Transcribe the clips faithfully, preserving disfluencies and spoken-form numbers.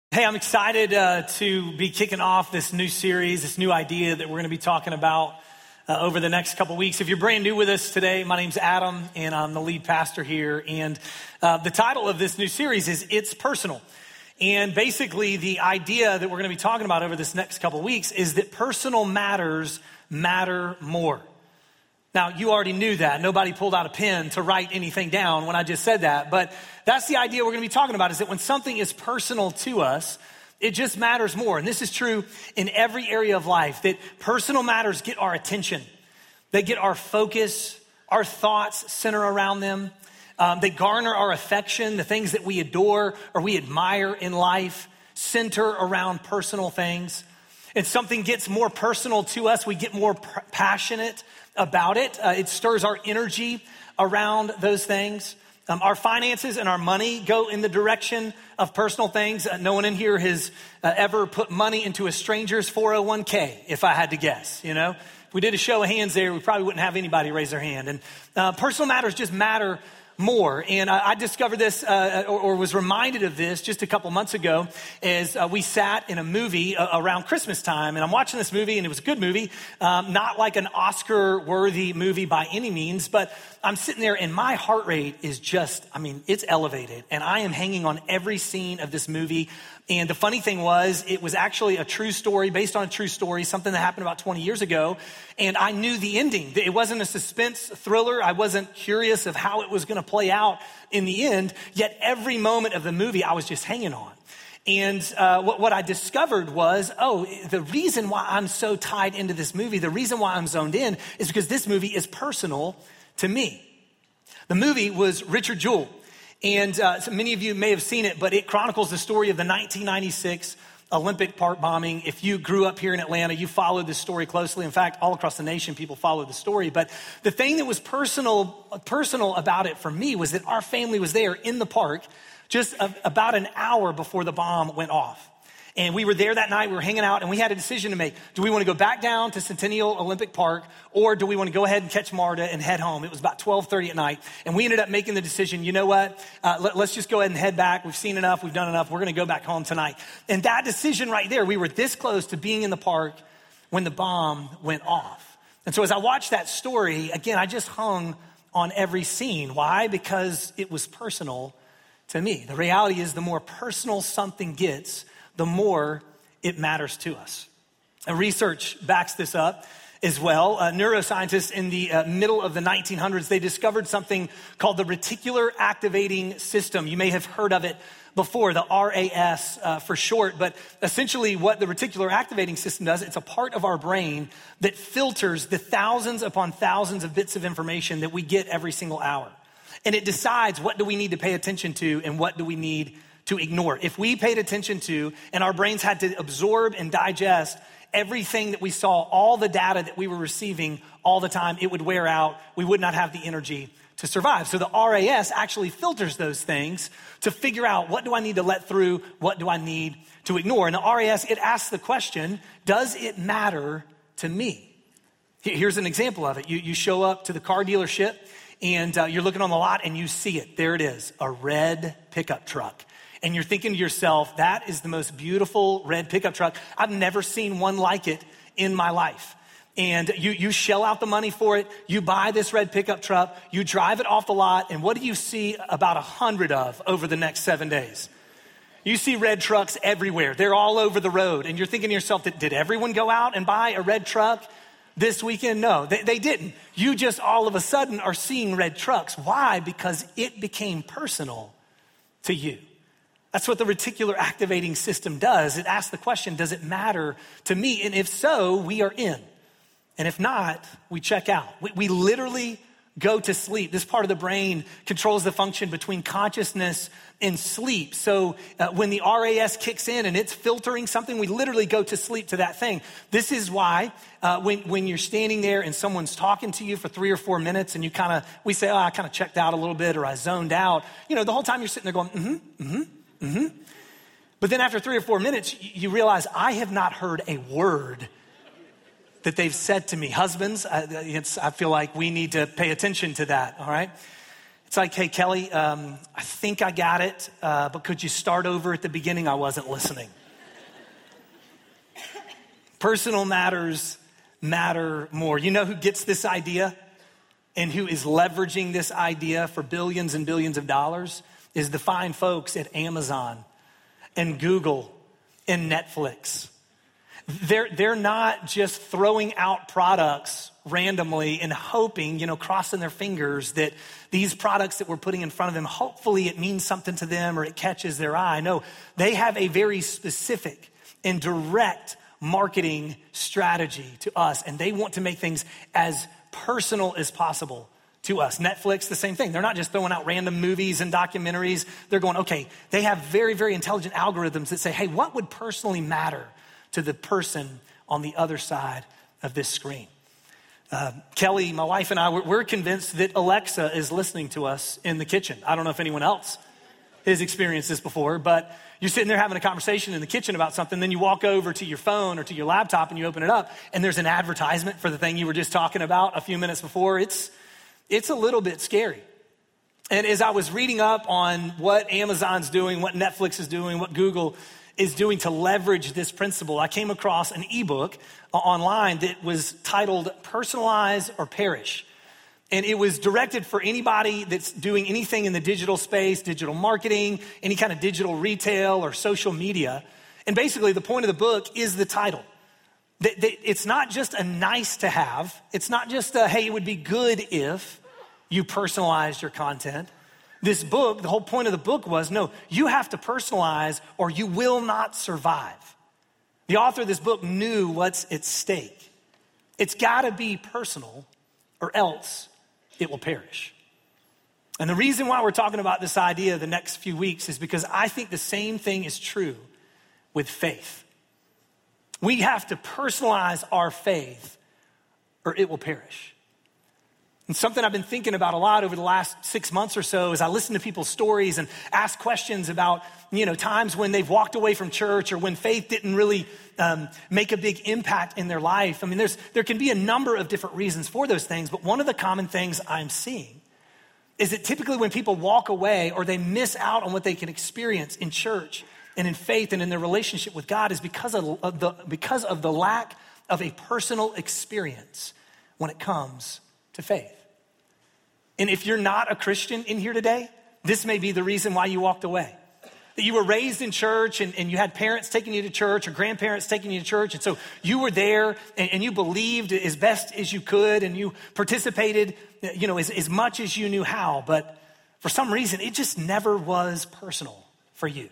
Hey, I'm excited uh, to be kicking off this new series, this new idea that we're going to be talking about uh, over the next couple weeks. If you're brand new with us today, my name's Adam, and I'm the lead pastor here. And uh, the title of this new series is It's Personal. And basically, the idea that we're going to be talking about over this next couple weeks is that personal matters matter more. Now, you already knew that. Nobody pulled out a pen to write anything down when I just said that. But that's the idea we're going to be talking about, is that when something is personal to us, it just matters more. And this is true in every area of life, that personal matters get our attention. They get our focus, our thoughts center around them. Um, they garner our affection. The things that we adore or we admire in life center around personal things. And something gets more personal to us, we get more p- passionate about it. Uh, it stirs our energy around those things. Um, our finances and our money go in the direction of personal things. Uh, no one in here has uh, ever put money into a stranger's four oh one k, if I had to guess, you know. If we did a show of hands there, we probably wouldn't have anybody raise their hand. And uh, personal matters just matter more. And I, I discovered this uh, or, or was reminded of this just a couple months ago as uh, we sat in a movie uh, around Christmas time. And I'm watching this movie, and it was a good movie, um, not like an Oscar-worthy movie by any means, but I'm sitting there and my heart rate is just, I mean, it's elevated. And I am hanging on every scene of this movie. And the funny thing was, it was actually a true story, based on a true story, something that happened about twenty years ago. And I knew the ending. It wasn't a suspense thriller. I wasn't curious of how it was going to play out in the end. Yet every moment of the movie, I was just hanging on. And uh, what, what I discovered was, oh, the reason why I'm so tied into this movie, the reason why I'm zoned in, is because this movie is personal to me. The movie was Richard Jewell. And uh, so many of you may have seen it, but it chronicles the story of the nineteen ninety-six Olympic Park bombing. If you grew up here in Atlanta, you followed this story closely. In fact, all across the nation, people followed the story. But the thing that was personal, personal about it for me was that our family was there in the park just a, about an hour before the bomb went off. And we were there that night, we were hanging out, and we had a decision to make. Do we want to go back down to Centennial Olympic Park, or do we want to go ahead and catch MARTA and head home? It was about twelve thirty at night, and we ended up making the decision, you know what, uh, let, let's just go ahead and head back. We've seen enough, we've done enough, we're going to go back home tonight. And that decision right there, we were this close to being in the park when the bomb went off. And so as I watched that story, again, I just hung on every scene. Why? Because it was personal to me. The reality is, the more personal something gets, the more it matters to us. And research backs this up as well. Uh, neuroscientists in the uh, middle of the nineteen hundreds, they discovered something called the reticular activating system. You may have heard of it before, the R A S uh, for short, but essentially what the reticular activating system does, it's a part of our brain that filters the thousands upon thousands of bits of information that we get every single hour. And it decides, what do we need to pay attention to and what do we need to ignore. If we paid attention to, and our brains had to absorb and digest everything that we saw, all the data that we were receiving all the time, it would wear out. We would not have the energy to survive. So the R A S actually filters those things to figure out, what do I need to let through? What do I need to ignore? And the R A S, it asks the question, does it matter to me? Here's an example of it. You, you show up to the car dealership, and uh, you're looking on the lot, and you see it. There it is, a red pickup truck. And you're thinking to yourself, that is the most beautiful red pickup truck. I've never seen one like it in my life. And you, you shell out the money for it. You buy this red pickup truck. You drive it off the lot. And what do you see about a hundred of over the next seven days? You see red trucks everywhere. They're all over the road. And you're thinking to yourself, that did everyone go out and buy a red truck this weekend? No, they, they didn't. You just all of a sudden are seeing red trucks. Why? Because it became personal to you. That's what the reticular activating system does. It asks the question, does it matter to me? And if so, we are in. And if not, we check out. We, we literally go to sleep. This part of the brain controls the function between consciousness and sleep. So uh, when the R A S kicks in and it's filtering something, we literally go to sleep to that thing. This is why uh, when, when you're standing there and someone's talking to you for three or four minutes and you kind of, we say, oh, I kind of checked out a little bit, or I zoned out. You know, the whole time you're sitting there going, mm-hmm, mm-hmm. Mm-hmm. But then after three or four minutes, you realize, I have not heard a word that they've said to me. Husbands, I, it's, I feel like we need to pay attention to that, all right? It's like, hey, Kelly, um, I think I got it, uh, but could you start over at the beginning? I wasn't listening. Personal matters matter more. You know who gets this idea and who is leveraging this idea for billions and billions of dollars is the fine folks at Amazon and Google and Netflix. They're, they're not just throwing out products randomly and hoping, you know, crossing their fingers that these products that we're putting in front of them, hopefully it means something to them or it catches their eye. No, they have a very specific and direct marketing strategy to us, and they want to make things as personal as possible to us. Netflix, the same thing. They're not just throwing out random movies and documentaries. They're going, okay, they have very, very intelligent algorithms that say, hey, what would personally matter to the person on the other side of this screen? Uh, Kelly, my wife and I, we're, we're convinced that Alexa is listening to us in the kitchen. I don't know if anyone else has experienced this before, but you're sitting there having a conversation in the kitchen about something, then you walk over to your phone or to your laptop and you open it up, and there's an advertisement for the thing you were just talking about a few minutes before. It's, it's a little bit scary. And as I was reading up on what Amazon's doing, what Netflix is doing, what Google is doing to leverage this principle, I came across an ebook online that was titled Personalize or Perish. And it was directed for anybody that's doing anything in the digital space, digital marketing, any kind of digital retail or social media. And basically the point of the book is the title. It's not just a nice to have. It's not just a, hey, it would be good if you personalized your content. This book, the whole point of the book was, no, you have to personalize or you will not survive. The author of this book knew what's at stake. It's gotta be personal or else it will perish. And the reason why we're talking about this idea the next few weeks is because I think the same thing is true with faith. We have to personalize our faith or it will perish. And something I've been thinking about a lot over the last six months or so as I listen to people's stories and ask questions about, you know, times when they've walked away from church or when faith didn't really um, make a big impact in their life. I mean, there's there can be a number of different reasons for those things, but one of the common things I'm seeing is that typically when people walk away or they miss out on what they can experience in church and in faith and in their relationship with God is because of, of the because of the lack of a personal experience when it comes to faith. And if you're not a Christian in here today, this may be the reason why you walked away. That you were raised in church and, and you had parents taking you to church or grandparents taking you to church. And so you were there and, and you believed as best as you could and you participated, you know, as, as much as you knew how. But for some reason, it just never was personal for you.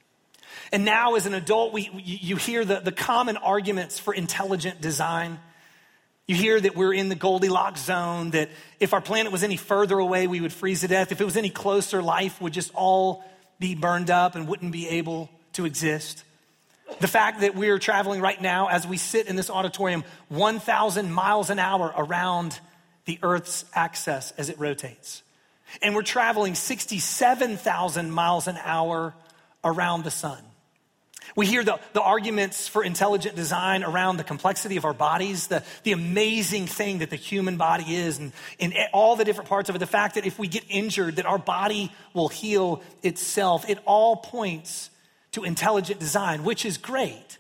And now as an adult, we you hear the, the common arguments for intelligent design. You hear that we're in the Goldilocks zone, that if our planet was any further away, we would freeze to death. If it was any closer, life would just all be burned up and wouldn't be able to exist. The fact that we're traveling right now as we sit in this auditorium one thousand miles an hour around the Earth's axis as it rotates. And we're traveling sixty-seven thousand miles an hour around the sun. We hear the, the arguments for intelligent design around the complexity of our bodies, the, the amazing thing that the human body is, and, and all the different parts of it. The fact that if we get injured, that our body will heal itself. It all points to intelligent design, which is great,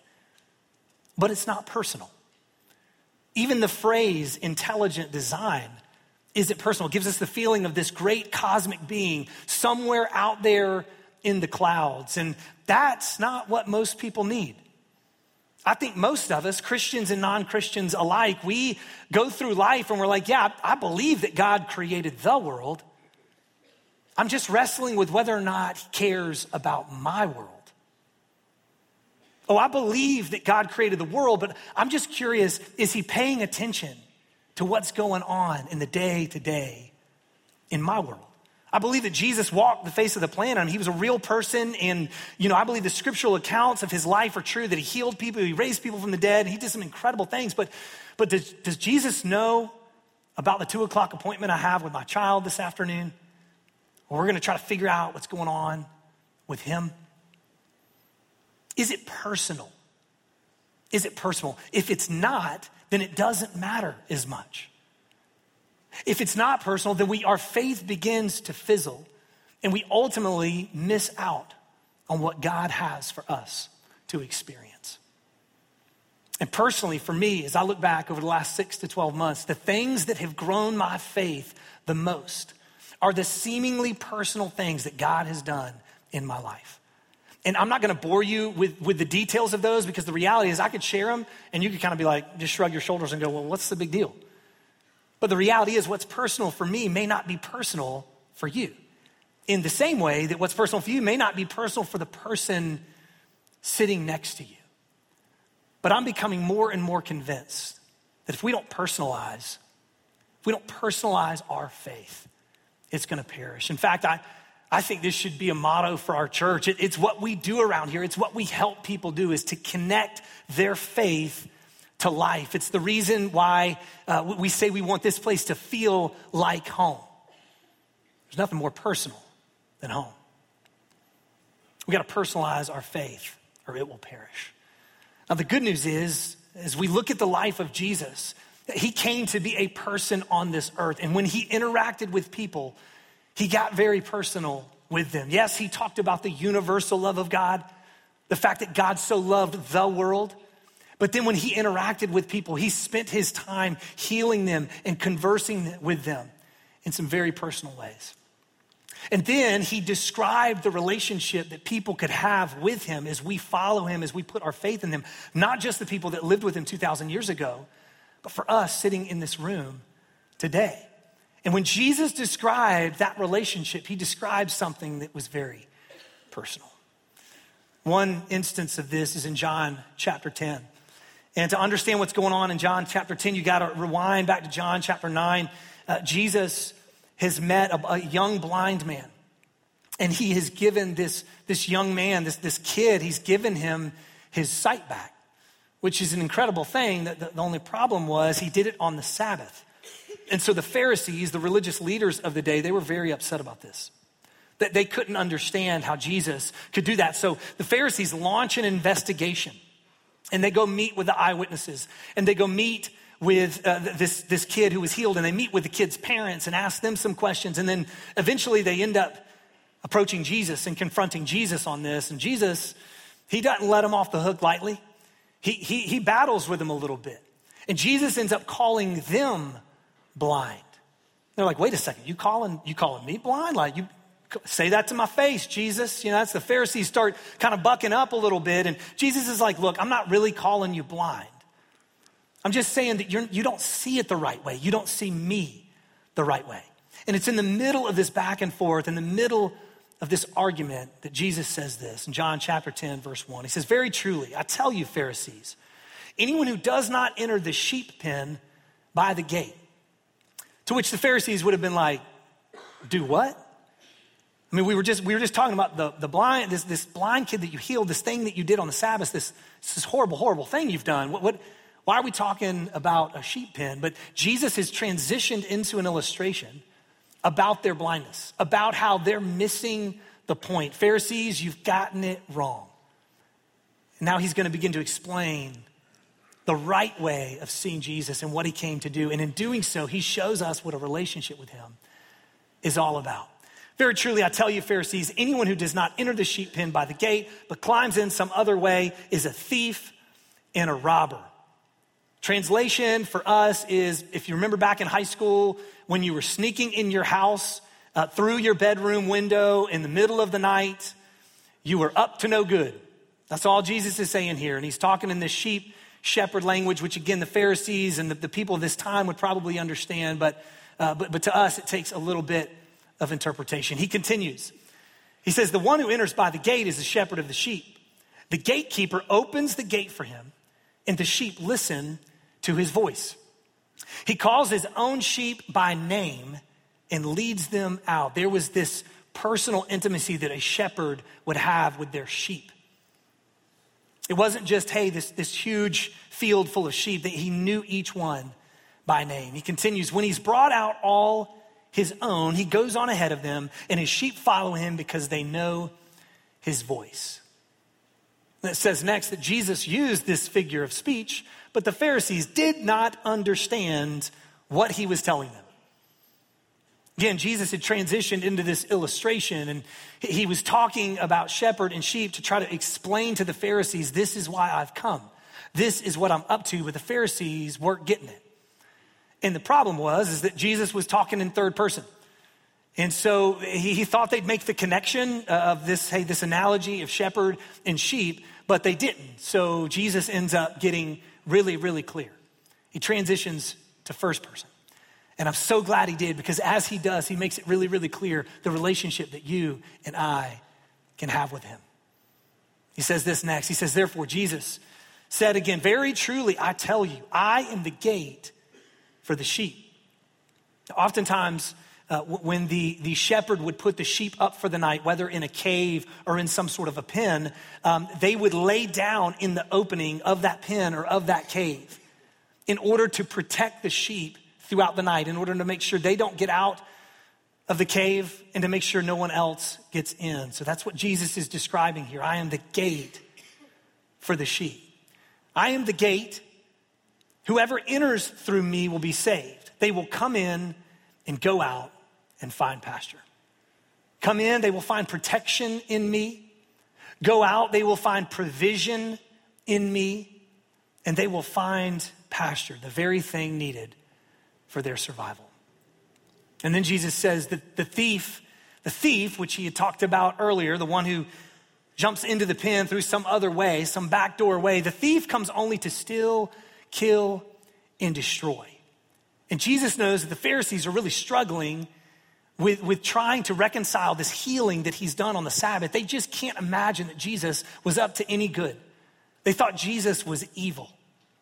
but it's not personal. Even the phrase intelligent design isn't personal. It gives us the feeling of this great cosmic being somewhere out there in the clouds. And that's not what most people need. I think most of us, Christians and non-Christians alike, we go through life and we're like, yeah, I believe that God created the world. I'm just wrestling with whether or not he cares about my world. Oh, I believe that God created the world, but I'm just curious, is he paying attention to what's going on in the day to day in my world? I believe that Jesus walked the face of the planet. I mean, he was a real person. And, you know, I believe the scriptural accounts of his life are true, that he healed people, he raised people from the dead, he did some incredible things. But, but does, does Jesus know about the two o'clock appointment I have with my child this afternoon? Or we're going to try to figure out what's going on with him? Is it personal? Is it personal? If it's not, then it doesn't matter as much. If it's not personal, then we, our faith begins to fizzle and we ultimately miss out on what God has for us to experience. And personally, for me, as I look back over the last six to twelve months, the things that have grown my faith the most are the seemingly personal things that God has done in my life. And I'm not gonna bore you with, with the details of those, because the reality is I could share them and you could kind of be like, just shrug your shoulders and go, well, what's the big deal? But the reality is what's personal for me may not be personal for you. In the same way that what's personal for you may not be personal for the person sitting next to you. But I'm becoming more and more convinced that if we don't personalize, if we don't personalize our faith, it's gonna perish. In fact, I, I think this should be a motto for our church. It, it's what we do around here. It's what we help people do, is to connect their faith to life. It's the reason why uh, we say we want this place to feel like home. There's nothing more personal than home. We gotta personalize our faith or it will perish. Now the good news is, as we look at the life of Jesus, he came to be a person on this earth. And when he interacted with people, he got very personal with them. Yes, he talked about the universal love of God, the fact that God so loved the world. But then when he interacted with people, he spent his time healing them and conversing with them in some very personal ways. And then he described the relationship that people could have with him as we follow him, as we put our faith in him. Not just the people that lived with him two thousand years ago, but for us sitting in this room today. And when Jesus described that relationship, he described something that was very personal. One instance of this is in John chapter ten. And to understand what's going on in John chapter ten, you gotta rewind back to John chapter nine. Uh, Jesus has met a, a young blind man. And he has given this, this young man, this, this kid, he's given him his sight back, which is an incredible thing. The, the only problem was he did it on the Sabbath. And so the Pharisees, the religious leaders of the day, they were very upset about this. That they couldn't understand how Jesus could do that. So the Pharisees launch an investigation and they go meet with the eyewitnesses and they go meet with uh, this, this kid who was healed, and they meet with the kid's parents and ask them some questions. And then eventually they end up approaching Jesus and confronting Jesus on this. And Jesus, he doesn't let them off the hook lightly. He, he, he battles with them a little bit. And Jesus ends up calling them blind. They're like, wait a second, you calling, you calling me blind? Like, you say that to my face, Jesus. You know, that's the Pharisees start kind of bucking up a little bit. And Jesus is like, look, I'm not really calling you blind. I'm just saying that you're, you don't see it the right way. You don't see me the right way. And it's in the middle of this back and forth, in the middle of this argument, that Jesus says this in John chapter ten, verse one. He says, very truly, I tell you, Pharisees, anyone who does not enter the sheep pen by the gate. To which the Pharisees would have been like, do what? I mean, we were just we were just talking about the, the blind, this, this blind kid that you healed, this thing that you did on the Sabbath, this, this horrible, horrible thing you've done. What, what Why are we talking about a sheep pen? But Jesus has transitioned into an illustration about their blindness, about how they're missing the point. Pharisees, you've gotten it wrong. And now he's going to begin to explain the right way of seeing Jesus and what he came to do. And in doing so, he shows us what a relationship with him is all about. Very truly, I tell you, Pharisees, anyone who does not enter the sheep pen by the gate, but climbs in some other way, is a thief and a robber. Translation for us is, if you remember back in high school, when you were sneaking in your house uh, through your bedroom window in the middle of the night, you were up to no good. That's all Jesus is saying here. And he's talking in this sheep shepherd language, which again, the Pharisees and the, the people of this time would probably understand, but, uh, but, but to us, it takes a little bit of interpretation. He continues. He says, the one who enters by the gate is the shepherd of the sheep. The gatekeeper opens the gate for him, and the sheep listen to his voice. He calls his own sheep by name and leads them out. There was this personal intimacy that a shepherd would have with their sheep. It wasn't just, hey, this, this huge field full of sheep, that he knew each one by name. He continues, when he's brought out all his own, he goes on ahead of them, and his sheep follow him because they know his voice. And it says next that Jesus used this figure of speech, but the Pharisees did not understand what he was telling them. Again, Jesus had transitioned into this illustration, and he was talking about shepherd and sheep to try to explain to the Pharisees, this is why I've come. This is what I'm up to, but the Pharisees weren't getting it. And the problem was is that Jesus was talking in third person. And so he, he thought they'd make the connection of this, hey, this analogy of shepherd and sheep, but they didn't. So Jesus ends up getting really, really clear. He transitions to first person. And I'm so glad he did, because as he does, he makes it really, really clear the relationship that you and I can have with him. He says this next. He says, therefore, Jesus said again, very truly, I tell you, I am the gate for the sheep. Oftentimes, uh, when the, the shepherd would put the sheep up for the night, whether in a cave or in some sort of a pen, um, they would lay down in the opening of that pen or of that cave in order to protect the sheep throughout the night, in order to make sure they don't get out of the cave and to make sure no one else gets in. So that's what Jesus is describing here. I am the gate for the sheep. I am the gate. Whoever enters through me will be saved. They will come in and go out and find pasture. Come in, they will find protection in me. Go out, they will find provision in me. And they will find pasture, the very thing needed for their survival. And then Jesus says that the thief, the thief, which he had talked about earlier, the one who jumps into the pen through some other way, some backdoor way, the thief comes only to steal, kill, and destroy. And Jesus knows that the Pharisees are really struggling with, with trying to reconcile this healing that he's done on the Sabbath. They just can't imagine that Jesus was up to any good. They thought Jesus was evil.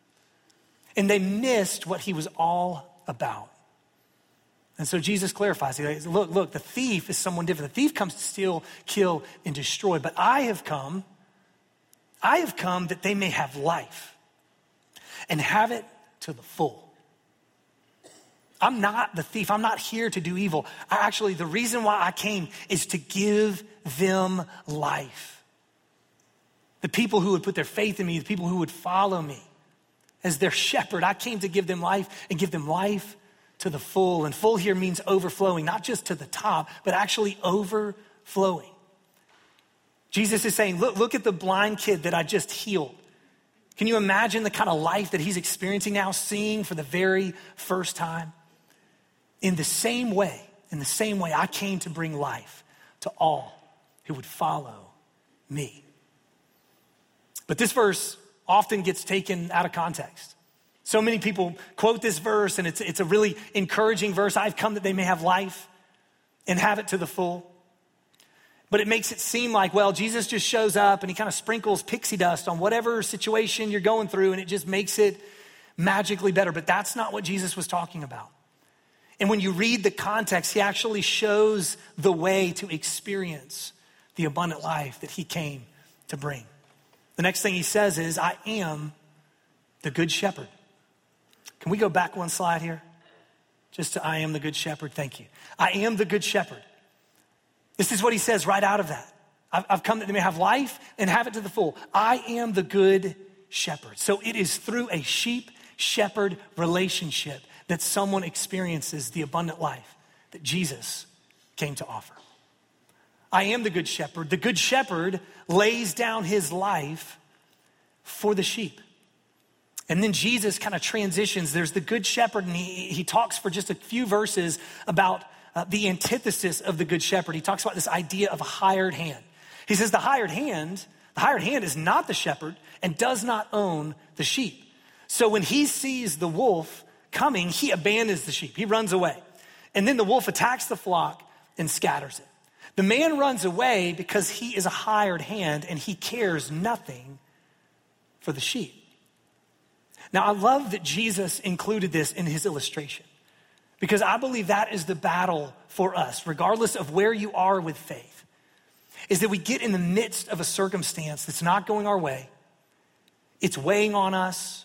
And they missed what he was all about. And so Jesus clarifies, he says, look, look, the thief is someone different. The thief comes to steal, kill, and destroy. But I have come, I have come that they may have life and have it to the full. I'm not the thief. I'm not here to do evil. I actually, the reason why I came is to give them life. The people who would put their faith in me, the people who would follow me as their shepherd, I came to give them life and give them life to the full. And full here means overflowing, not just to the top, but actually overflowing. Jesus is saying, look, look at the blind kid that I just healed. Can you imagine the kind of life that he's experiencing now, seeing for the very first time? In the same way, in the same way, I came to bring life to all who would follow me. But this verse often gets taken out of context. So many people quote this verse, and it's, it's a really encouraging verse. I've come that they may have life and have it to the full. But it makes it seem like, well, Jesus just shows up and he kind of sprinkles pixie dust on whatever situation you're going through, and it just makes it magically better. But that's not what Jesus was talking about. And when you read the context, he actually shows the way to experience the abundant life that he came to bring. The next thing he says is, I am the good shepherd. Can we go back one slide here? Just to I am the good shepherd. Thank you. I am the good shepherd. This is what he says right out of that. I've, I've come that they may have life and have it to the full. I am the good shepherd. So it is through a sheep-shepherd relationship that someone experiences the abundant life that Jesus came to offer. I am the good shepherd. The good shepherd lays down his life for the sheep. And then Jesus kind of transitions. There's the good shepherd, and he, he talks for just a few verses about uh, the antithesis of the good shepherd. He talks about this idea of a hired hand. He says the hired hand, the hired hand is not the shepherd and does not own the sheep. So when he sees the wolf coming, he abandons the sheep. He runs away. And then the wolf attacks the flock and scatters it. The man runs away because he is a hired hand and he cares nothing for the sheep. Now, I love that Jesus included this in his illustration, because I believe that is the battle for us, regardless of where you are with faith, is that we get in the midst of a circumstance that's not going our way. It's weighing on us.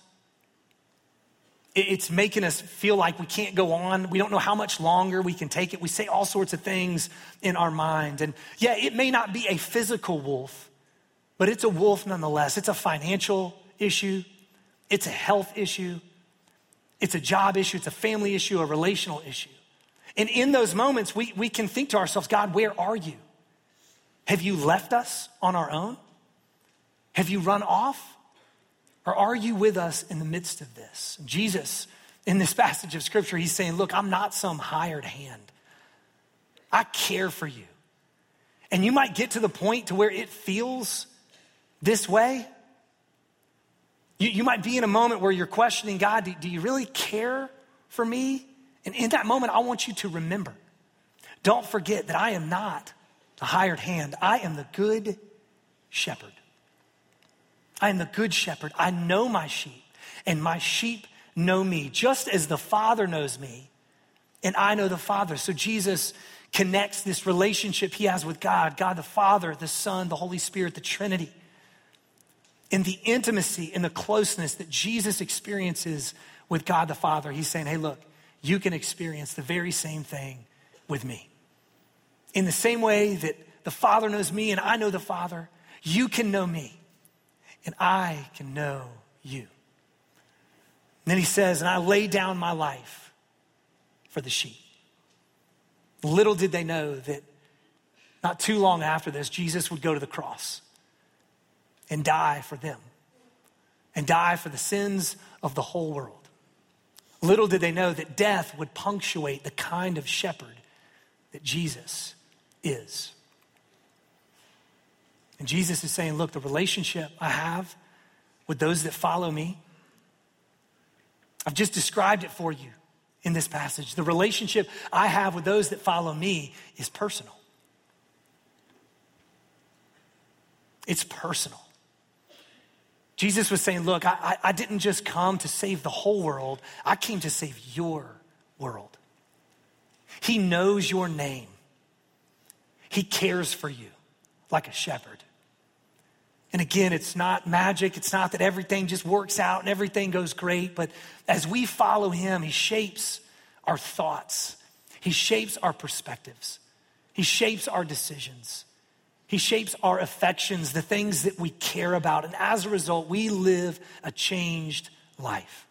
It's making us feel like we can't go on. We don't know how much longer we can take it. We say all sorts of things in our mind. And yeah, it may not be a physical wolf, but it's a wolf nonetheless. It's a financial issue. It's a health issue. It's a job issue. It's a family issue, a relational issue. And in those moments, we, we can think to ourselves, God, where are you? Have you left us on our own? Have you run off? Or are you with us in the midst of this? Jesus, in this passage of scripture, he's saying, look, I'm not some hired hand. I care for you. And you might get to the point to where it feels this way. You, you might be in a moment where you're questioning, God, do, do you really care for me? And in that moment, I want you to remember, don't forget that I am not the hired hand. I am the good shepherd. I am the good shepherd. I know my sheep, and my sheep know me, just as the Father knows me, and I know the Father. So Jesus connects this relationship he has with God, God the Father, the Son, the Holy Spirit, the Trinity, in the intimacy and the closeness that Jesus experiences with God the Father. He's saying, hey, look, you can experience the very same thing with me. In the same way that the Father knows me and I know the Father, you can know me and I can know you. And then he says, and I lay down my life for the sheep. Little did they know that not too long after this, Jesus would go to the cross and die for them and die for the sins of the whole world. Little did they know that death would punctuate the kind of shepherd that Jesus is. And Jesus is saying, look, the relationship I have with those that follow me, I've just described it for you in this passage. The relationship I have with those that follow me is personal. It's personal. Jesus was saying, look, I, I didn't just come to save the whole world. I came to save your world. He knows your name. He cares for you like a shepherd. And again, it's not magic. It's not that everything just works out and everything goes great. But as we follow him, he shapes our thoughts. He shapes our perspectives. He shapes our decisions. He shapes our affections, the things that we care about. And as a result, we live a changed life.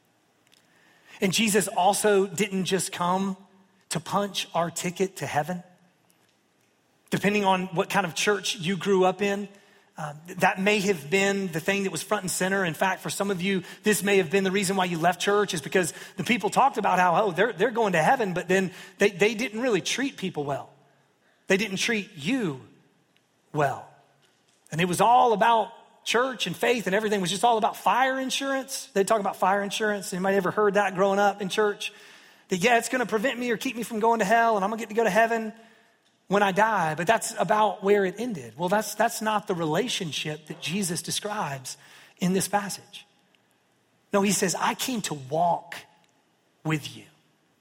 And Jesus also didn't just come to punch our ticket to heaven. Depending on what kind of church you grew up in, uh, that may have been the thing that was front and center. In fact, for some of you, this may have been the reason why you left church, is because the people talked about how, oh, they're, they're going to heaven, but then they, they didn't really treat people well. They didn't treat you well. And it was all about church and faith, and everything was just all about fire insurance. They talk about fire insurance. Anybody ever heard that growing up in church? That, yeah, it's going to prevent me or keep me from going to hell, and I'm going to get to go to heaven when I die. But that's about where it ended. Well, that's, that's not the relationship that Jesus describes in this passage. No, he says, I came to walk with you.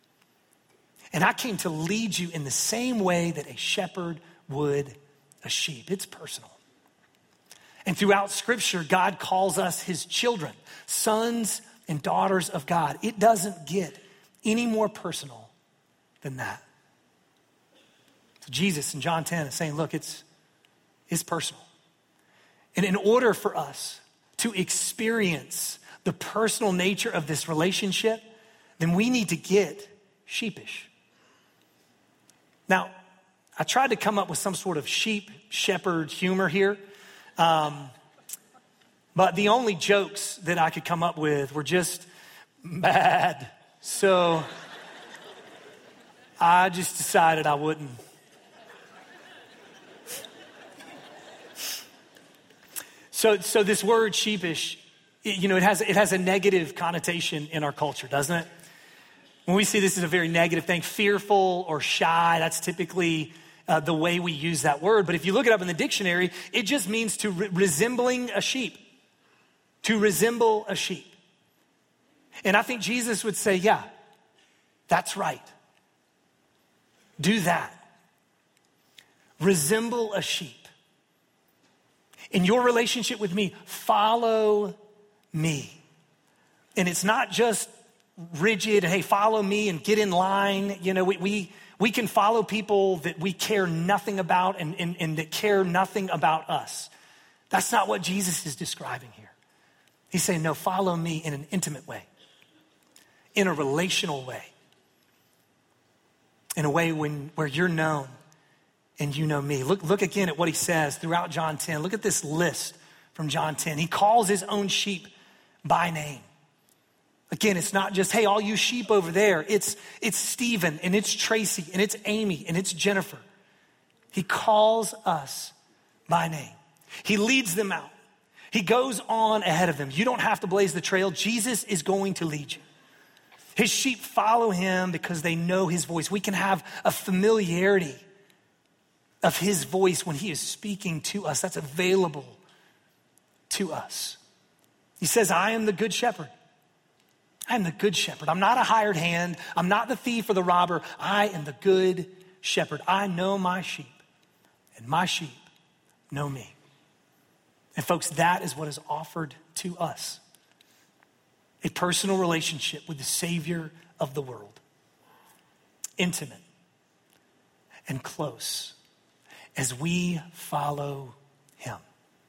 And I came to lead you in the same way that a shepherd would a sheep. It's personal. And throughout Scripture, God calls us his children, sons and daughters of God. It doesn't get any more personal than that. So Jesus in John ten is saying, look, it's, it's personal. And in order for us to experience the personal nature of this relationship, then we need to get sheepish. Now, I tried to come up with some sort of sheep shepherd humor here. Um, but the only jokes that I could come up with were just bad. So I just decided I wouldn't. So, so this word sheepish, you know, it has, it has a negative connotation in our culture, doesn't it? When we see this as a very negative thing, fearful or shy, that's typically Uh, the way we use that word. But if you look it up in the dictionary, it just means to re- resembling a sheep, to resemble a sheep. And I think Jesus would say, yeah, that's right. Do that. Resemble a sheep. In your relationship with me, follow me. And it's not just rigid, hey, follow me and get in line. You know, we, we We can follow people that we care nothing about and, and, and that care nothing about us. That's not what Jesus is describing here. He's saying, no, follow me in an intimate way, in a relational way. in a way when, where you're known and you know me. Look, look again at what he says throughout John ten. Look at this list from John ten. He calls his own sheep by name. Again, it's not just, hey, all you sheep over there. It's, it's Stephen and it's Tracy and it's Amy and it's Jennifer. He calls us by name. He leads them out. He goes on ahead of them. You don't have to blaze the trail. Jesus is going to lead you. His sheep follow him because they know his voice. We can have a familiarity of his voice when he is speaking to us. That's available to us. He says, I am the good shepherd. I am the good shepherd. I'm not a hired hand. I'm not the thief or the robber. I am the good shepherd. I know my sheep, and my sheep know me. And folks, that is what is offered to us. A personal relationship with the Savior of the world. Intimate and close as we follow him.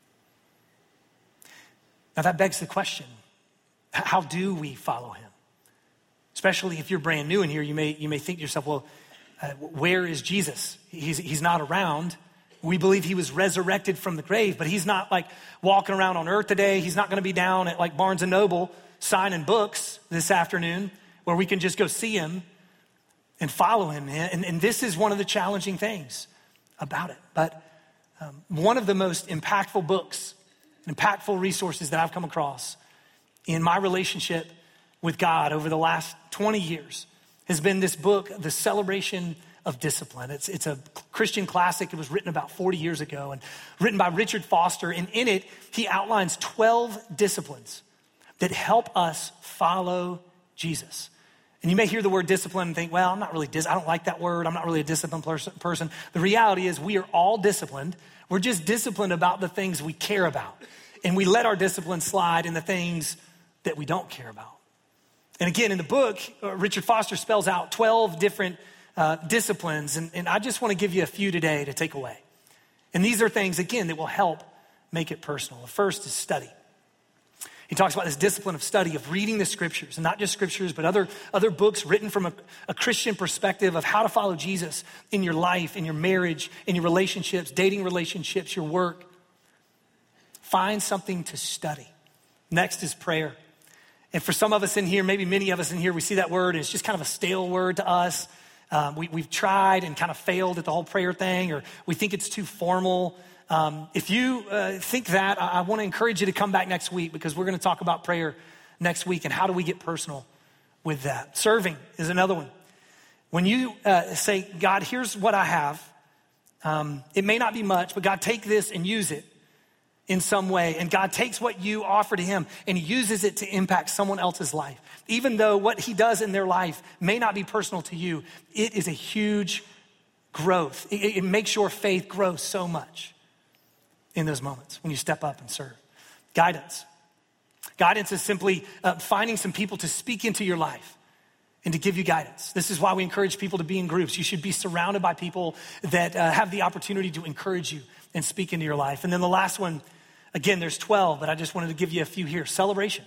Now that begs the question, how do we follow him? Especially if you're brand new in here, you may, you may think to yourself, well, uh, where is Jesus? He's, he's not around. We believe he was resurrected from the grave, but he's not like walking around on earth today. He's not gonna be down at like Barnes and Noble signing books this afternoon where we can just go see him and follow him. And, and this is one of the challenging things about it. But um, one of the most impactful books, impactful resources that I've come across in my relationship with God over the last twenty years has been this book, The Celebration of Discipline. It's, it's a Christian classic. It was written about forty years ago and written by Richard Foster. And in it, he outlines twelve disciplines that help us follow Jesus. And you may hear the word discipline and think, well, I'm not really, dis- I don't like that word. I'm not really a disciplined person. The reality is we are all disciplined. We're just disciplined about the things we care about. And we let our discipline slide in the things that we don't care about. And again, in the book, uh, Richard Foster spells out twelve different uh, disciplines. And, and I just want to give you a few today to take away. And these are things, again, that will help make it personal. The first is study. He talks about this discipline of study, of reading the scriptures, and not just scriptures, but other, other books written from a, a Christian perspective of how to follow Jesus in your life, in your marriage, in your relationships, dating relationships, your work. Find something to study. Next is prayer. And for some of us in here, maybe many of us in here, we see that word and it's just kind of a stale word to us. Um, we, we've tried and kind of failed at the whole prayer thing, or we think it's too formal. Um, if you uh, think that, I, I want to encourage you to come back next week because we're going to talk about prayer next week and how do we get personal with that. Serving is another one. When you uh, say, God, here's what I have. Um, it may not be much, but God, take this and use it in some way. And God takes what you offer to him and he uses it to impact someone else's life. Even though what he does in their life may not be personal to you, it is a huge growth. It, it makes your faith grow so much in those moments when you step up and serve. Guidance. Guidance is simply uh, finding some people to speak into your life and to give you guidance. This is why we encourage people to be in groups. You should be surrounded by people that uh, have the opportunity to encourage you and speak into your life. And then the last one, again, there's twelve, but I just wanted to give you a few here. Celebration.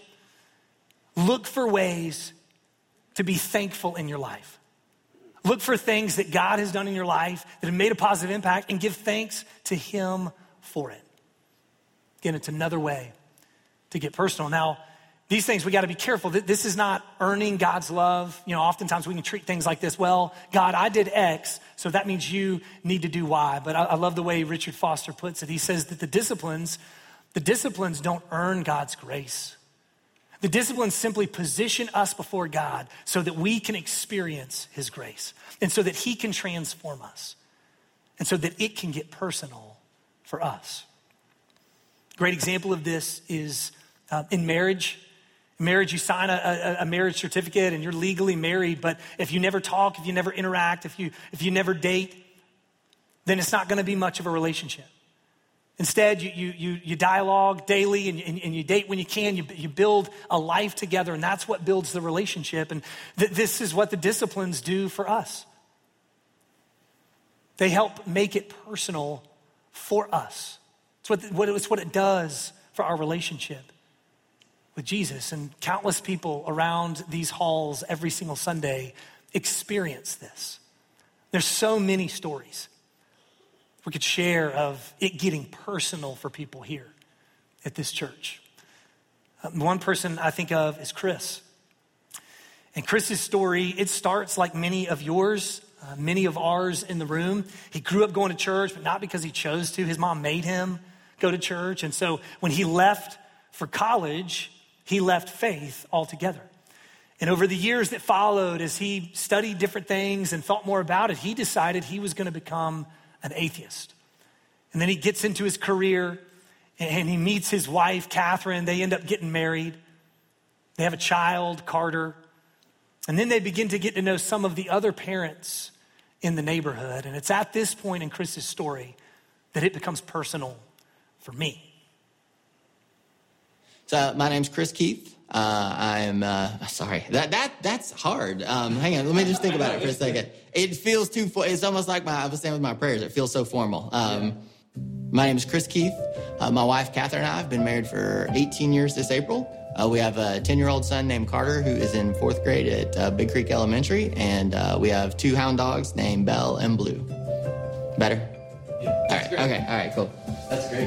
Look for ways to be thankful in your life. Look for things that God has done in your life that have made a positive impact and give thanks to him for it. Again, it's another way to get personal. Now, these things, we got to be careful. This is not earning God's love. You know, oftentimes we can treat things like this. Well, God, I did X, so that means you need to do Y. But I, I love the way Richard Foster puts it. He says that the disciplines, the disciplines don't earn God's grace. The disciplines simply position us before God so that we can experience his grace and so that he can transform us and so that it can get personal for us. Great example of this is uh, in marriage. In marriage, you sign a, a, a marriage certificate and you're legally married, but if you never talk, if you never interact, if you, if you never date, then it's not gonna be much of a relationship. Instead, you, you, you, you dialogue daily and, and, and you date when you can. You, you build a life together, and that's what builds the relationship. And th- this is what the disciplines do for us. They help make it personal for us. It's what, what, it's what it does for our relationship with Jesus. And countless people around these halls every single Sunday experience this. There's so many stories we could share of it getting personal for people here at this church. Um, one person I think of is Chris. And Chris's story, it starts like many of yours, uh, many of ours in the room. He grew up going to church, but not because he chose to. His mom made him go to church. And so when he left for college, he left faith altogether. And over the years that followed, as he studied different things and thought more about it, he decided he was going to become an atheist. And then he gets into his career and he meets his wife, Catherine. They end up getting married. They have a child, Carter. And then they begin to get to know some of the other parents in the neighborhood. And it's at this point in Chris's story that it becomes personal for me. So my name's Chris Keith. Uh, I'm uh, sorry. That that that's hard. Um, hang on. Let me just think about it for a second. It feels too. It's almost like my. I was saying with my prayers. It feels so formal. Um, my name is Chris Keith. Uh, my wife Catherine and I have been married for eighteen years this April. Uh, we have a ten-year-old son named Carter who is in fourth grade at uh, Big Creek Elementary, and uh, we have two hound dogs named Belle and Blue. Better? Yeah. All right. Great. Okay. All right. Cool. That's great.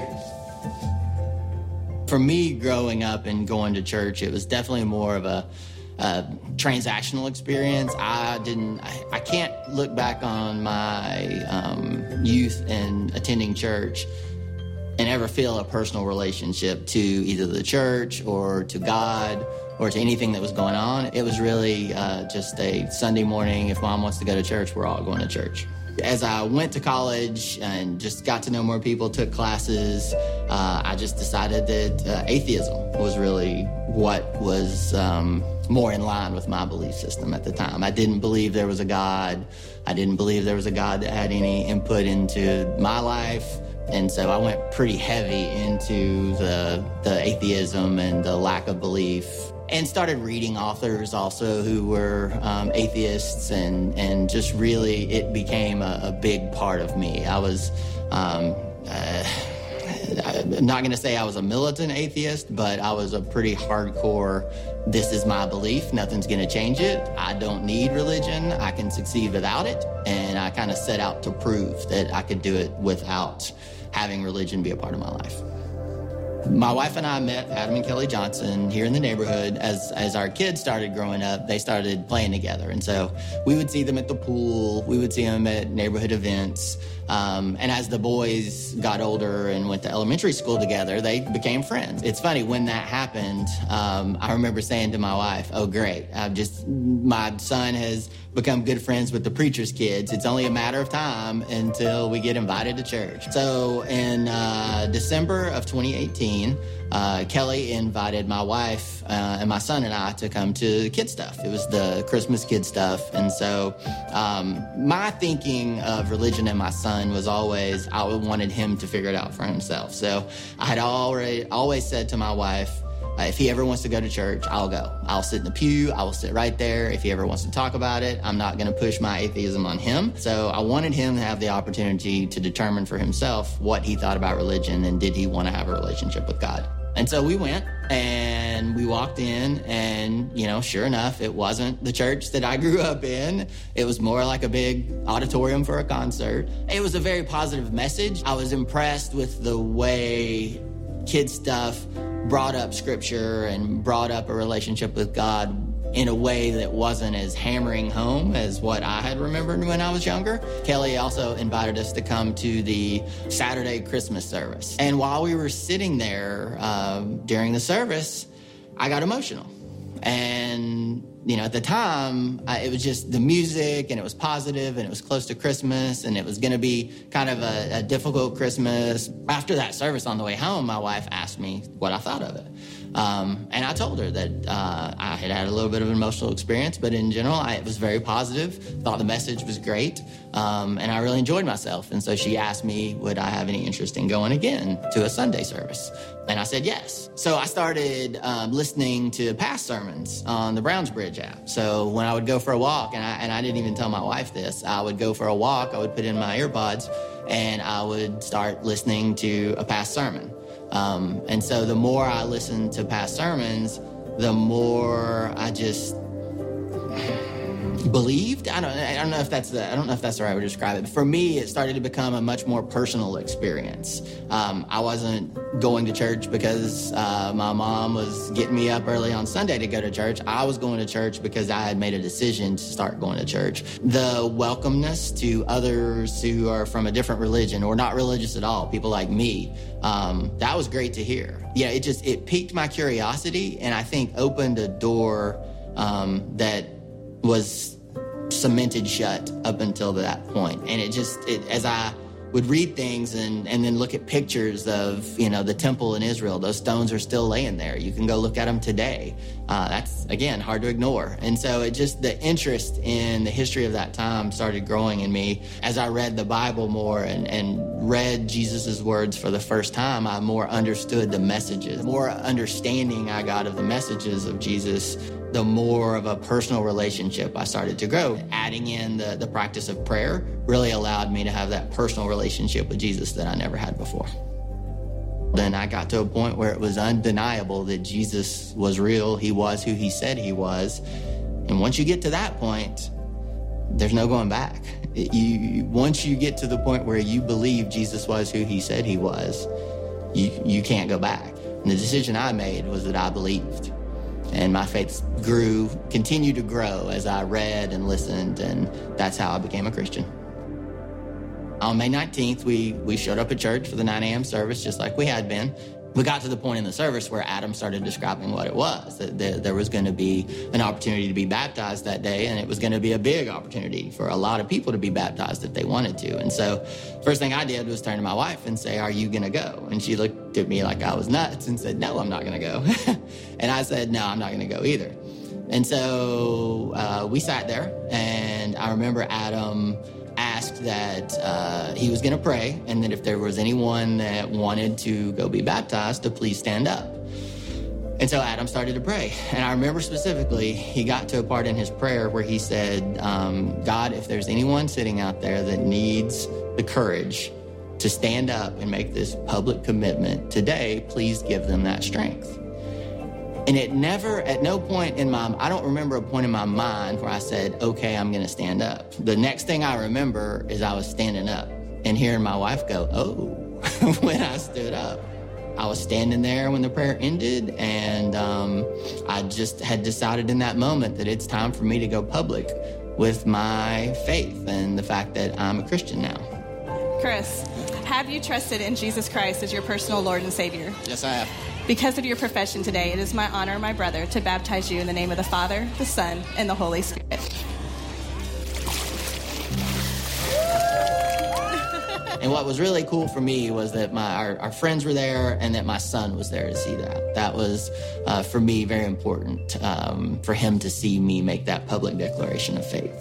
For me, growing up and going to church, it was definitely more of a, a transactional experience. I didn't. I, I can't look back on my um, youth and attending church and ever feel a personal relationship to either the church or to God or to anything that was going on. It was really uh, just a Sunday morning. If mom wants to go to church, we're all going to church. As I went to college and just got to know more people, took classes, uh, I just decided that uh, atheism was really what was um, more in line with my belief system at the time. I didn't believe there was a God. I didn't believe there was a God that had any input into my life. And so I went pretty heavy into the the atheism and the lack of belief, and started reading authors also who were um, atheists, and, and just really it became a, a big part of me. I was, um, uh, I'm not going to say I was a militant atheist, but I was a pretty hardcore, this is my belief, nothing's going to change it. I don't need religion, I can succeed without it. And I kind of set out to prove that I could do it without having religion be a part of my life. My wife and I met Adam and Kelly Johnson here in the neighborhood. As as our kids started growing up, they started playing together. And so we would see them at the pool. We would see them at neighborhood events. Um, and as the boys got older and went to elementary school together, they became friends. It's funny, when that happened, um, I remember saying to my wife, oh, great. I've just, my son has become good friends with the preacher's kids. It's only a matter of time until we get invited to church. So in uh, December of twenty eighteen, uh, Kelly invited my wife uh, and my son and I to come to the kid stuff. It was the Christmas kid stuff. And so um, my thinking of religion and my son was always, I wanted him to figure it out for himself. So I had already always said to my wife, Uh, if he ever wants to go to church, I'll go. I'll sit in the pew. I will sit right there. If he ever wants to talk about it, I'm not going to push my atheism on him. So I wanted him to have the opportunity to determine for himself what he thought about religion and did he want to have a relationship with God. And so we went and we walked in and, you know, sure enough, it wasn't the church that I grew up in. It was more like a big auditorium for a concert. It was a very positive message. I was impressed with the way kid stuff brought up scripture and brought up a relationship with God in a way that wasn't as hammering home as what I had remembered when I was younger. Kelly also invited us to come to the Saturday Christmas service. And while we were sitting there um, during the service, I got emotional. And, you know, at the time, I, it was just the music, and it was positive, and it was close to Christmas, and it was going to be kind of a, a difficult Christmas. After that service on the way home, my wife asked me what I thought of it. Um, and I told her that uh, I had had a little bit of an emotional experience, but in general, I, it was very positive, thought the message was great, um, and I really enjoyed myself. And so she asked me, would I have any interest in going again to a Sunday service? And I said yes. So I started um, listening to past sermons on the Brownsbridge app. So when I would go for a walk, and I, and I didn't even tell my wife this, I would go for a walk, I would put in my earbuds, and I would start listening to a past sermon. Um, and so the more I listened to past sermons, the more I just, believed. I don't. I don't know if that's the. I don't know if that's the right way to describe it. But for me, it started to become a much more personal experience. Um, I wasn't going to church because uh, my mom was getting me up early on Sunday to go to church. I was going to church because I had made a decision to start going to church. The welcomeness to others who are from a different religion or not religious at all, people like me, um, that was great to hear. Yeah, it just it piqued my curiosity, and I think opened a door um, that was cemented shut up until that point. And it just, it, as I would read things and, and then look at pictures of, you know, the temple in Israel, those stones are still laying there. You can go look at them today. Uh, that's, again, hard to ignore. And so it just, the interest in the history of that time started growing in me. As I read the Bible more and, and read Jesus's words for the first time, I more understood the messages. The more understanding I got of the messages of Jesus, the more of a personal relationship I started to grow. Adding in the, the practice of prayer really allowed me to have that personal relationship with Jesus that I never had before. Then I got to a point where it was undeniable that Jesus was real. He was who he said he was. And once you get to that point, there's no going back. It, you, once you get to the point where you believe Jesus was who he said he was, you, you can't go back. And the decision I made was that I believed. And my faith grew, continued to grow as I read and listened, and that's how I became a Christian. On May nineteenth, we, we showed up at church for the nine a.m. service, just like we had been. We got to the point in the service where Adam started describing what it was, that there, there was going to be an opportunity to be baptized that day, and it was going to be a big opportunity for a lot of people to be baptized if they wanted to. And so first thing I did was turn to my wife and say, "Are you going to go?" And she looked at me like I was nuts and said, "No, I'm not going to go." And I said, "No, I'm not going to go either." And so uh, we sat there, and I remember Adam asked that uh, he was going to pray, and that if there was anyone that wanted to go be baptized, to please stand up. And so Adam started to pray. And I remember specifically, he got to a part in his prayer where he said, um, God, if there's anyone sitting out there that needs the courage to stand up and make this public commitment today, please give them that strength. And it never, at no point in my, I don't remember a point in my mind where I said, okay, I'm going to stand up. The next thing I remember is I was standing up and hearing my wife go, oh, when I stood up. I was standing there when the prayer ended, and um, I just had decided in that moment that it's time for me to go public with my faith and the fact that I'm a Christian now. Chris, have you trusted in Jesus Christ as your personal Lord and Savior? Yes, I have. Because of your profession today, it is my honor, my brother, to baptize you in the name of the Father, the Son, and the Holy Spirit. And what was really cool for me was that my our, our friends were there, and that my son was there to see that. That was, uh, for me, very important um, for him to see me make that public declaration of faith.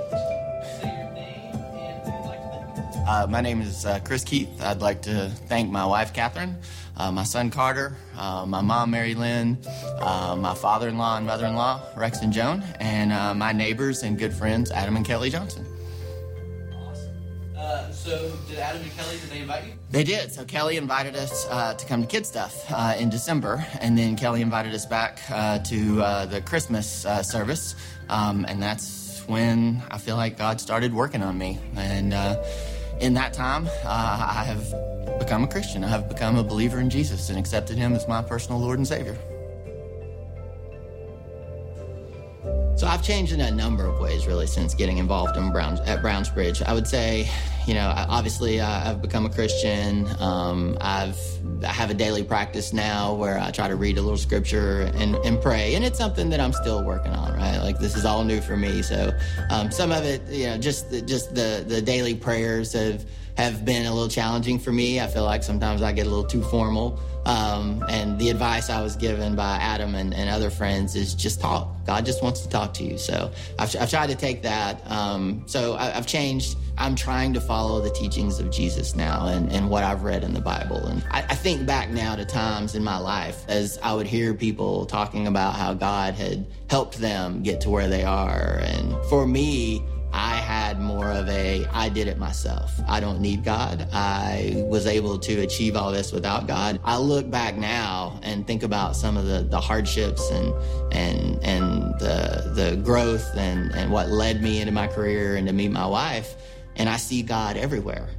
Uh, my name is uh, Chris Keith. I'd like to thank my wife, Catherine, uh, my son, Carter, uh, my mom, Mary Lynn, uh, my father-in-law and mother-in-law, Rex and Joan, and uh, my neighbors and good friends, Adam and Kelly Johnson. Awesome. Uh, so did Adam and Kelly, did they invite you? They did. So Kelly invited us uh, to come to Kid Stuff uh, in December, and then Kelly invited us back uh, to uh, the Christmas uh, service, um, and that's when I feel like God started working on me. And uh, in that time, uh, I have become a Christian. I have become a believer in Jesus and accepted him as my personal Lord and Savior. So I've changed in a number of ways, really, since getting involved in Browns, at Brownsbridge. I would say, you know, obviously uh, I've become a Christian. Um, I've, I have a daily practice now where I try to read a little scripture and, and pray. And it's something that I'm still working on, right? Like, this is all new for me. So um, some of it, you know, just, just the, the daily prayers have, have been a little challenging for me. I feel like sometimes I get a little too formal. Um, and the advice I was given by Adam and, and other friends is just talk. God just wants to talk to you. So I've, I've tried to take that. Um, so I, I've changed. I'm trying to follow the teachings of Jesus now and, and what I've read in the Bible. And I, I think back now to times in my life as I would hear people talking about how God had helped them get to where they are. And for me, I had more of a, I did it myself. I don't need God. I was able to achieve all this without God. I look back now and think about some of the, the hardships and and and the the growth and, and what led me into my career and to meet my wife, and I see God everywhere.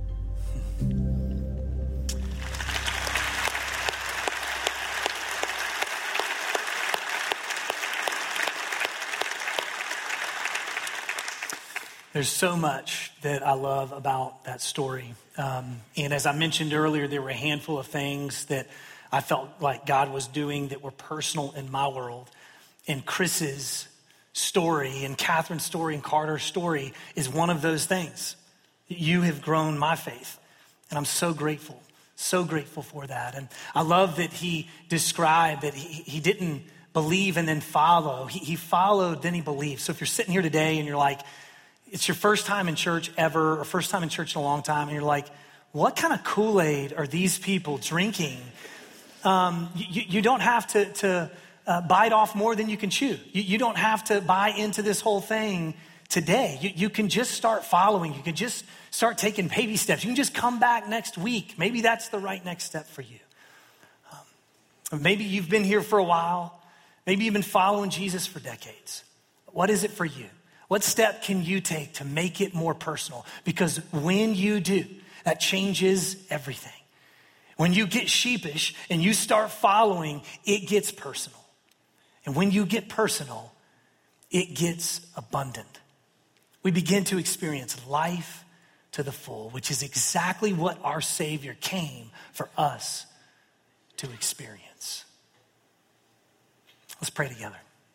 There's so much that I love about that story. Um, and as I mentioned earlier, there were a handful of things that I felt like God was doing that were personal in my world. And Chris's story and Catherine's story and Carter's story is one of those things. You have grown my faith. And I'm so grateful, so grateful for that. And I love that he described that he, he didn't believe and then follow. He, he followed, then he believed. So if you're sitting here today and you're like, it's your first time in church ever, or first time in church in a long time, and you're like, what kind of Kool-Aid are these people drinking? Um, you, you don't have to, to uh, bite off more than you can chew. You, you don't have to buy into this whole thing today. You, you can just start following. You can just start taking baby steps. You can just come back next week. Maybe that's the right next step for you. Um, maybe you've been here for a while. Maybe you've been following Jesus for decades. What is it for you? What step can you take to make it more personal? Because when you do, that changes everything. When you get sheepish and you start following, it gets personal. And when you get personal, it gets abundant. We begin to experience life to the full, which is exactly what our Savior came for us to experience. Let's pray together.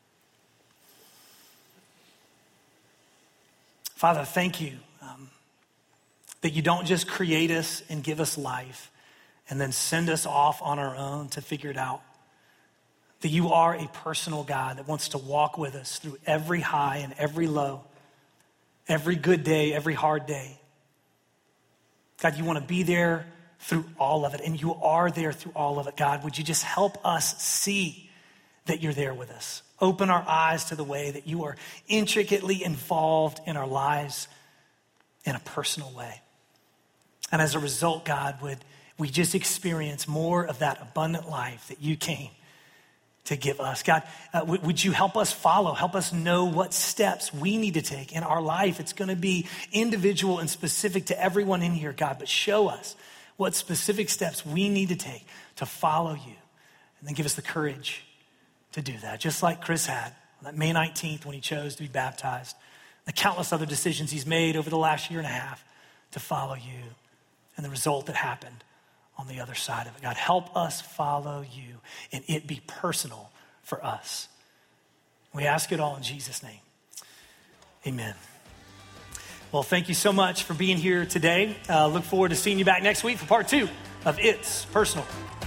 Father, thank you um, that you don't just create us and give us life and then send us off on our own to figure it out. That you are a personal God that wants to walk with us through every high and every low, every good day, every hard day. God, you want to be there through all of it, and you are there through all of it. God, would you just help us see that you're there with us? Open our eyes to the way that you are intricately involved in our lives in a personal way. And as a result, God, would we just experience more of that abundant life that you came to give us. God, uh, w- would you help us follow, help us know what steps we need to take in our life. It's going to be individual and specific to everyone in here, God, but show us what specific steps we need to take to follow you. And then give us the courage to do that, just like Chris had on that May nineteenth when he chose to be baptized. The countless other decisions he's made over the last year and a half to follow you, and the result that happened on the other side of it. God, help us follow you and it be personal for us. We ask it all in Jesus' name. Amen. Well, thank you so much for being here today. Uh, look forward to seeing you back next week for part two of It's Personal.